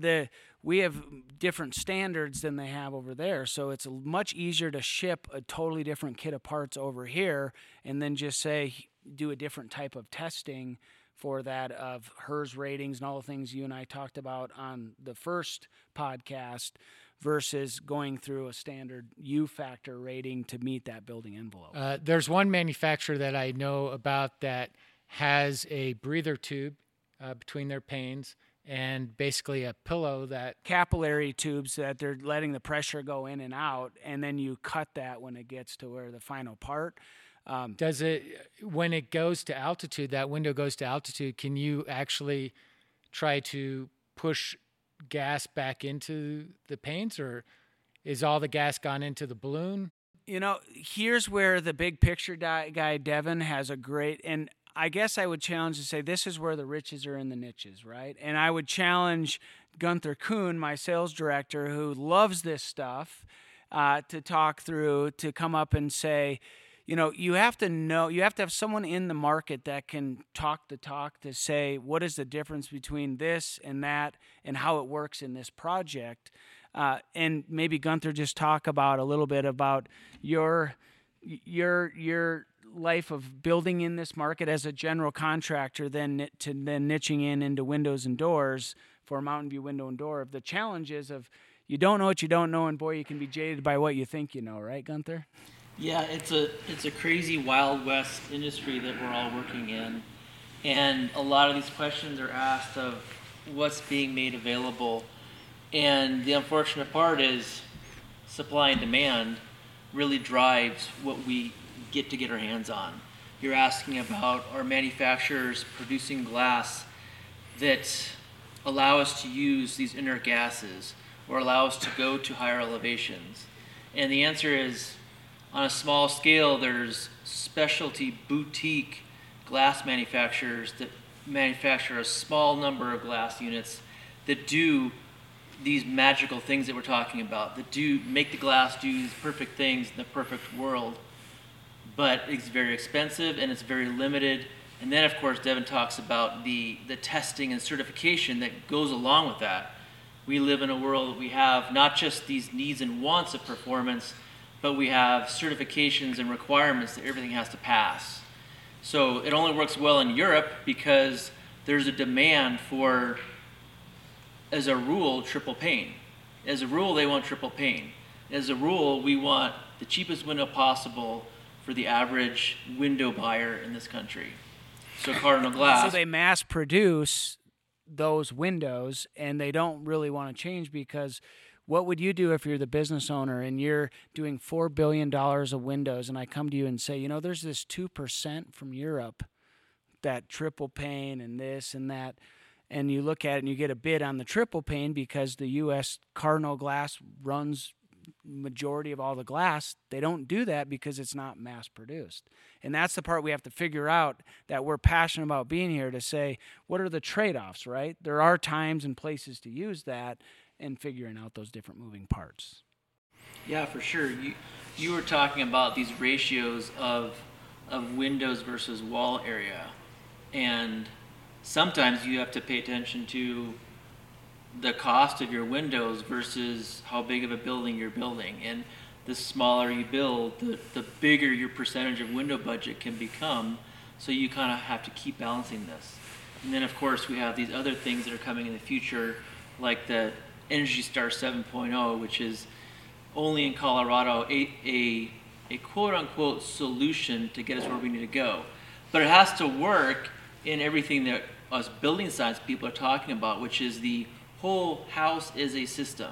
we have different standards than they have over there, so it's much easier to ship a totally different kit of parts over here and then just say do a different type of testing for that of HERS ratings and all the things you and I talked about on the first podcast, versus going through a standard U-factor rating to meet that building envelope. There's one manufacturer that I know about that has a breather tube between their panes, and basically a pillow that... capillary tubes that they're letting the pressure go in and out, and then you cut that when it gets to where the final part. Does it, when it goes to altitude, that window goes to altitude, can you actually try to push gas back into the panes, or is all the gas gone into the balloon? You know, here's where the big picture guy, Devin, has a great... and I guess I would challenge to say this is where the riches are in the niches, right? And I would challenge Gunther Kuhn, my sales director, who loves this stuff, to talk through, to come up and say, you know, you have to have someone in the market that can talk the talk to say, what is the difference between this and that and how it works in this project? And maybe Gunther just talk about a little bit about your life of building in this market as a general contractor, then niching into windows and doors for Mountain View Window and Door. Of the challenges of you don't know what you don't know, and boy, you can be jaded by what you think you know, right, Gunther? Yeah, it's a crazy Wild West industry that we're all working in, and a lot of these questions are asked of what's being made available, and the unfortunate part is supply and demand really drives what we get our hands on. You're asking about our manufacturers producing glass that allow us to use these inert gases or allow us to go to higher elevations. And the answer is, on a small scale, there's specialty boutique glass manufacturers that manufacture a small number of glass units that do these magical things that we're talking about that make the glass do these perfect things in the perfect world, but it's very expensive and it's very limited. And then, of course, Devin talks about the testing and certification that goes along with that. We live in a world we have not just these needs and wants of performance, but we have certifications and requirements that everything has to pass. So it only works well in Europe because there's a demand for, as a rule, triple pane. As a rule, they want triple pane. As a rule, we want the cheapest window possible for the average window buyer in this country. So Cardinal Glass. So they mass produce those windows, and they don't really want to change, because what would you do if you're the business owner and you're doing $4 billion of windows, and I come to you and say, you know, there's this 2% from Europe, that triple pane and this and that, and you look at it and you get a bid on the triple pane because the U.S. Cardinal Glass runs majority of all the glass. They don't do that because it's not mass produced. And that's the part we have to figure out, that we're passionate about being here to say, what are the trade-offs, right? There are times and places to use that, and figuring out those different moving parts. Yeah, for sure. You were talking about these ratios of windows versus wall area, and sometimes you have to pay attention to the cost of your windows versus how big of a building you're building. And the smaller you build, the bigger your percentage of window budget can become. So you kind of have to keep balancing this. And then, of course, we have these other things that are coming in the future, like the Energy Star 7.0, which is only in Colorado a quote-unquote solution to get us where we need to go. But it has to work in everything that us building science people are talking about, which is the whole house is a system.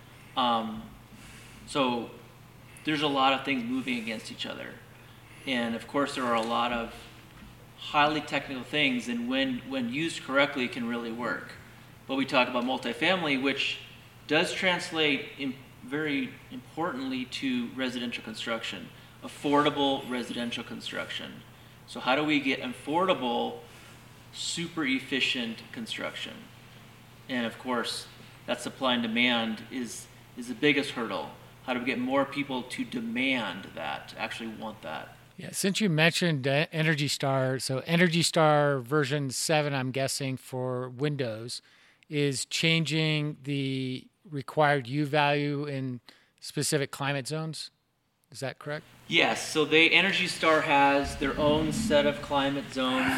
So there's a lot of things moving against each other. And of course there are a lot of highly technical things, and when used correctly can really work. But we talk about multifamily, which does translate very importantly to residential construction, affordable residential construction. So how do we get affordable, super efficient construction? And of course, that supply and demand is the biggest hurdle. How do we get more people to demand that, to actually want that? Yeah, since you mentioned Energy Star, so Energy Star version 7, I'm guessing, for Windows, is changing the required U value in specific climate zones. Is that correct? Yes, so Energy Star has their own set of climate zones,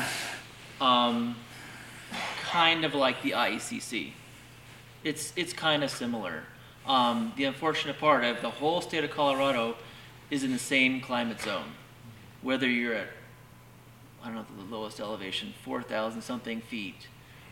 kind of like the IECC. It's kind of similar. The unfortunate part of the whole state of Colorado is in the same climate zone. Whether you're at, I don't know, the lowest elevation, 4,000 something feet,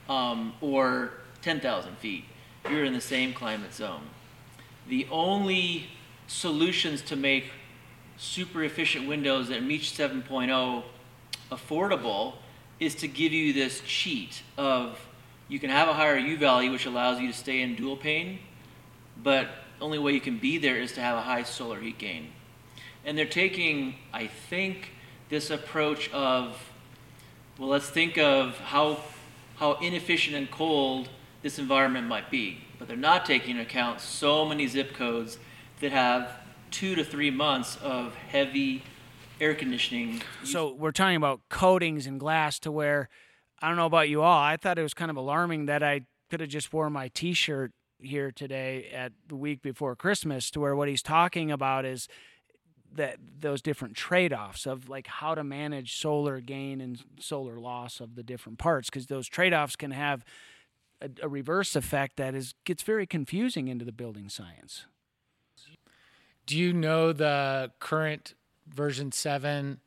or 10,000 feet, you're in the same climate zone. The only solutions to make super efficient windows that meet 7.0 affordable is to give you this cheat of, you can have a higher U value, which allows you to stay in dual pane, but the only way you can be there is to have a high solar heat gain. And they're taking, I think, this approach of, well, let's think of how inefficient and cold this environment might be. But they're not taking into account so many zip codes that have 2 to 3 months of heavy air conditioning. So we're talking about coatings and glass, to where, I don't know about you all, I thought it was kind of alarming that I could have just wore my T-shirt here today at the week before Christmas, to where what he's talking about is that those different trade-offs of like how to manage solar gain and solar loss of the different parts, because those trade-offs can have a reverse effect that gets very confusing into the building science. Do you know the current version 7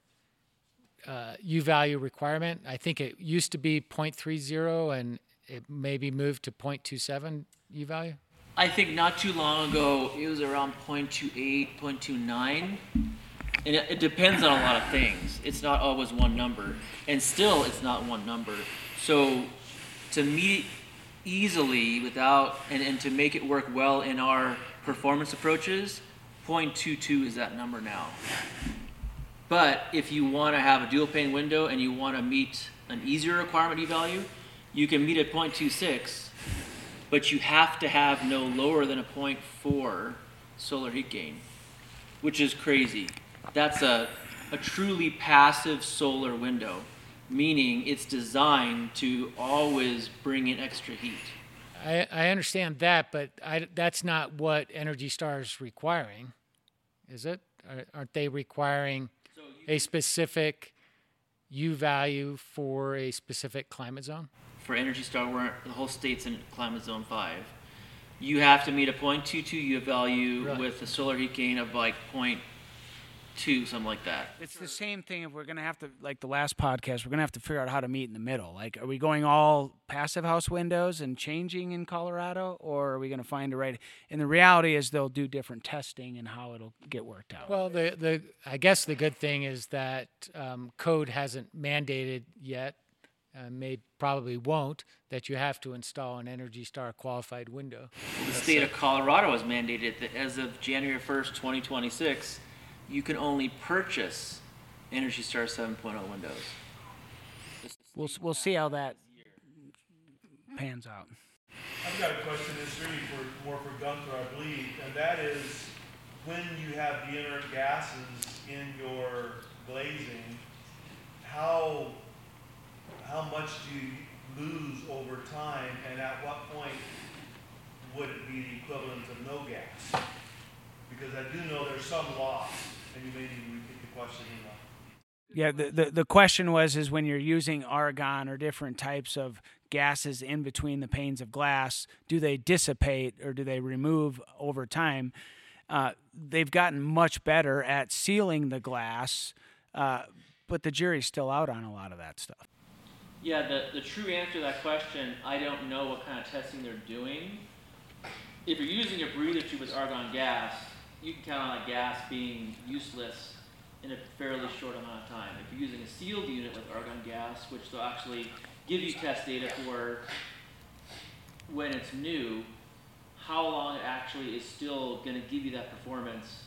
U value requirement? I think it used to be 0.30 and it maybe moved to 0.27 U value. I think not too long ago, it was around 0.28, 0.29. And it depends on a lot of things. It's not always one number. And still, it's not one number. So to meet easily without, and to make it work well in our performance approaches, 0.22 is that number now. But if you want to have a dual pane window and you want to meet an easier requirement E value, you can meet at 0.26 but you have to have no lower than a 0.4 solar heat gain, which is crazy. That's a truly passive solar window, meaning it's designed to always bring in extra heat. I understand that, but that's not what Energy Star is requiring, is it? Aren't they requiring a specific U value for a specific climate zone? For Energy Star, where the whole state's in climate zone 5, you have to meet a 0.22 U value Really? with a solar heat gain of like 0.2, something like that. It's the same thing. If we're going to have to, like the last podcast, we're going to have to figure out how to meet in the middle. Like, are we going all passive house windows and changing in Colorado, or are we going to find a right? And the reality is they'll do different testing and how it'll get worked out. Well, I guess the good thing is that code hasn't mandated yet, probably won't, that you have to install an Energy Star qualified window. The state of Colorado has mandated that as of January 1st, 2026, you can only purchase Energy Star 7.0 windows. We'll see how that pans out. I've got a question that's really more for Gunther, I believe, and that is when you have the inert gases in your glazing, how much do you lose over time, and at what point would it be the equivalent of no gas? Because I do know there's some loss, and you may need to repeat the question. Yeah, the question is when you're using argon or different types of gases in between the panes of glass, do they dissipate or do they remove over time? They've gotten much better at sealing the glass, but the jury's still out on a lot of that stuff. Yeah, the true answer to that question, I don't know what kind of testing they're doing. If you're using a breather tube with argon gas, you can count on that gas being useless in a fairly short amount of time. If you're using a sealed unit with argon gas, which they'll actually give you test data for when it's new, how long it actually is still going to give you that performance,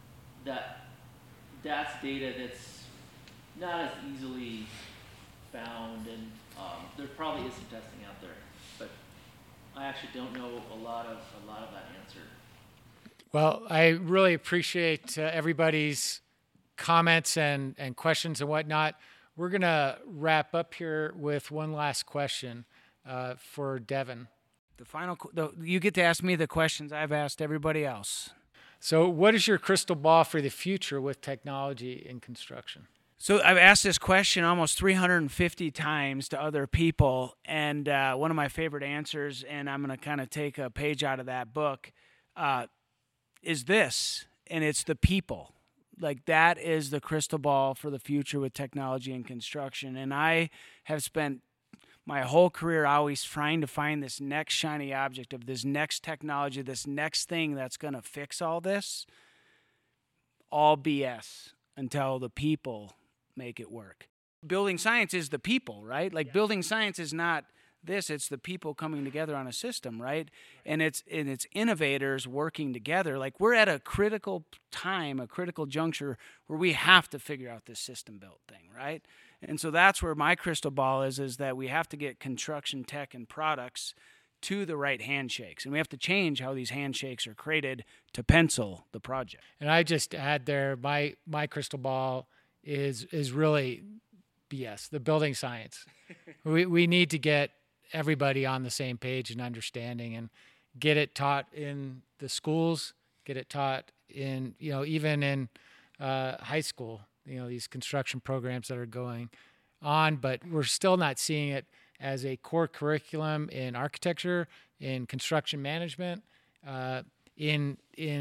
that's data that's not as easily found, and there probably is some testing out there, but I actually don't know a lot of that answer. Well, I really appreciate everybody's comments and questions and whatnot. We're going to wrap up here with one last question for Devin. You get to ask me the questions I've asked everybody else. So what is your crystal ball for the future with technology in construction? So I've asked this question almost 350 times to other people, and one of my favorite answers, and I'm going to kind of take a page out of that book, is this, and it's the people. Like, that is the crystal ball for the future with technology and construction. And I have spent my whole career always trying to find this next shiny object of this next technology, this next thing that's going to fix all this. All BS until the people make it work. Building science is the people, right? Like, building science is not this, it's the people coming together on a system, right? And it's innovators working together. Like, we're at a critical time, a critical juncture where we have to figure out this system built thing, right? And so that's where my crystal ball is that we have to get construction tech and products to the right handshakes. And we have to change how these handshakes are created to pencil the project. And I just add there, my crystal ball is really BS, the building science. We need to get everybody on the same page and understanding, and get it taught in the schools, get it taught in, even in high school, these construction programs that are going on, but we're still not seeing it as a core curriculum in architecture, in construction management, in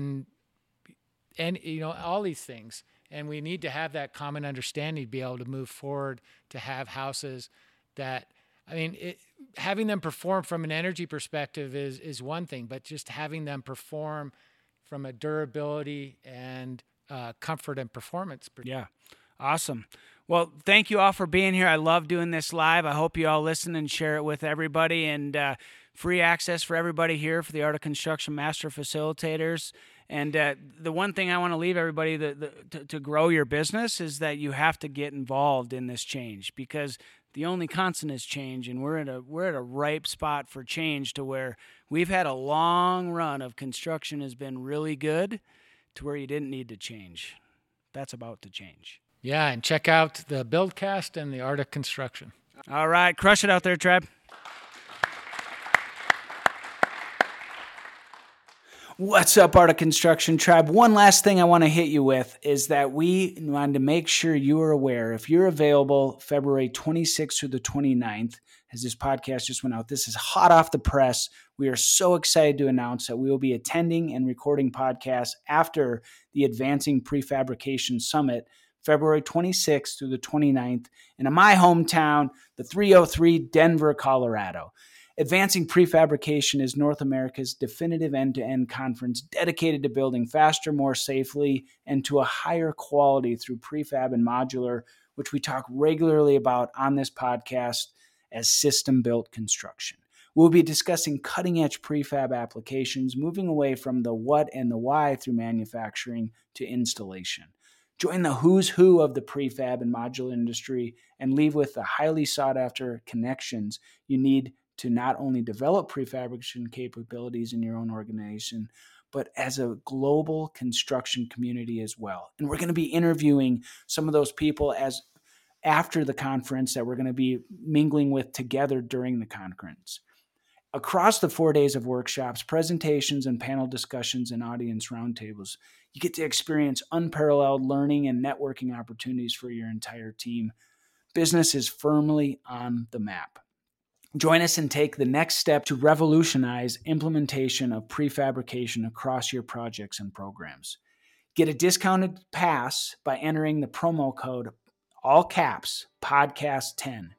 all these things. And we need to have that common understanding to be able to move forward, to have houses that, having them perform from an energy perspective is one thing, but just having them perform from a durability and comfort and performance. Yeah. Awesome. Well, thank you all for being here. I love doing this live. I hope you all listen and share it with everybody, and free access for everybody here for the Art of Construction Master Facilitators. And the one thing I want to leave everybody to grow your business is that you have to get involved in this change, because The only constant is change, and we're at a ripe spot for change to where we've had a long run of construction has been really good to where you didn't need to change. That's about to change. Yeah, and check out the Buildcast and the Art of Construction. All right, crush it out there, tribe. What's up, Art of Construction tribe? One last thing I want to hit you with is that we wanted to make sure you are aware, if you're available February 26th through the 29th, as this podcast just went out, this is hot off the press. We are so excited to announce that we will be attending and recording podcasts after the Advancing Prefabrication Summit, February 26th through the 29th, and in my hometown, the 303 Denver, Colorado. Advancing Prefabrication is North America's definitive end-to-end conference dedicated to building faster, more safely, and to a higher quality through prefab and modular, which we talk regularly about on this podcast as system-built construction. We'll be discussing cutting-edge prefab applications, moving away from the what and the why through manufacturing to installation. Join the who's who of the prefab and modular industry and leave with the highly sought-after connections you need to not only develop prefabrication capabilities in your own organization, but as a global construction community as well. And we're going to be interviewing some of those people after the conference that we're going to be mingling with together during the conference. Across the 4 days of workshops, presentations, and panel discussions and audience roundtables, you get to experience unparalleled learning and networking opportunities for your entire team. Business is firmly on the map. Join us and take the next step to revolutionize implementation of prefabrication across your projects and programs. Get a discounted pass by entering the promo code, all caps, podcast10,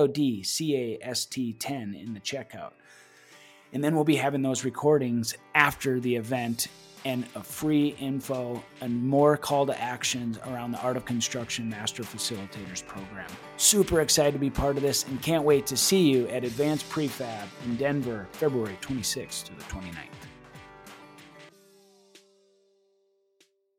PODCAST 10 in the checkout. And then we'll be having those recordings after the event and a free info and more call to actions around the Art of Construction Master Facilitators program. Super excited to be part of this and can't wait to see you at Advanced Prefab in Denver, February 26th to the 29th.